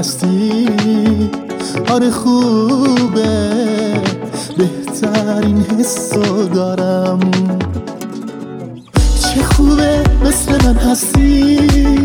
هستی. آره خوبه، بهترین حسو دارم. چه خوبه مثل من هستی،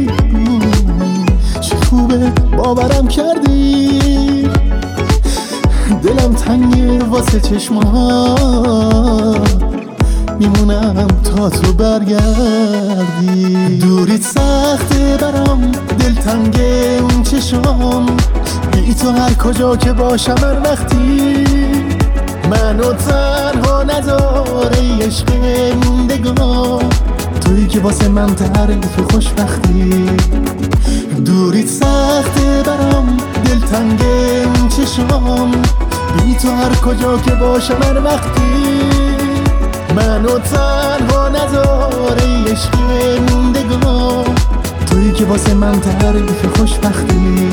چه خوبه باورم کردی. دلم تنگه واسه چشمات، میمونم تا تو برگردی. دوریت سخته برام، دلتنگه اون چشام. بی تو هر کجا که باشم هر وقتی منو تنها نداره عشق موندگار. تویی که واسه من تعریف خوشبختی. دوریت سخته برام، دلتنگه اون چشام. بی تو هر کجا که باشم هر وقتی منو تنها نداره عشق موندگار. تویی که واسه من تعریف خوشبختی.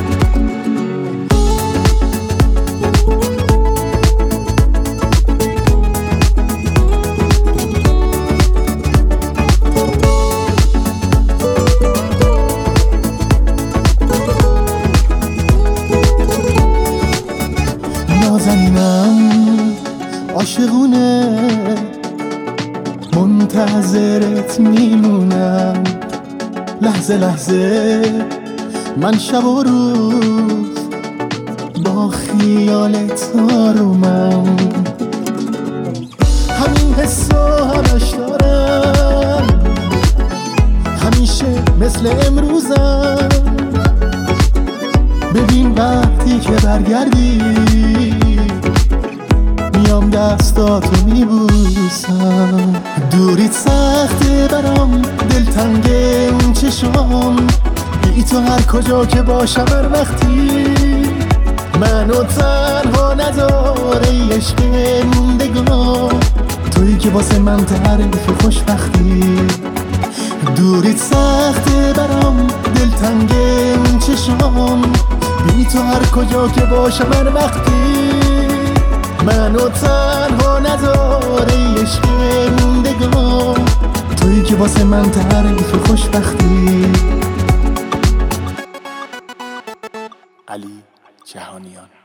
نازنینم عاشقونه، منتظرت میمونم. لحظه لحظه من شب و روز با خیالت آرومم. همین حسو همش دارم، همیشه مثل امروزم. ببین وقتی که برگردی میام دستاتو میبوسم. دوریت سخته برام، دلتنگه اون چشام. بی تو هر کجا که باشم هر وقتی منو تنها نداره عشق موندگار. تویی که واسه من تعریف خوشبختی. دوریت سخته برام، دلتنگه اون چشام. بی تو هر کجا که باشم هر وقتی منو تنها نداره عشق موندگار. تویی که واسه من تعریف خوشبختی. علی جهانیان.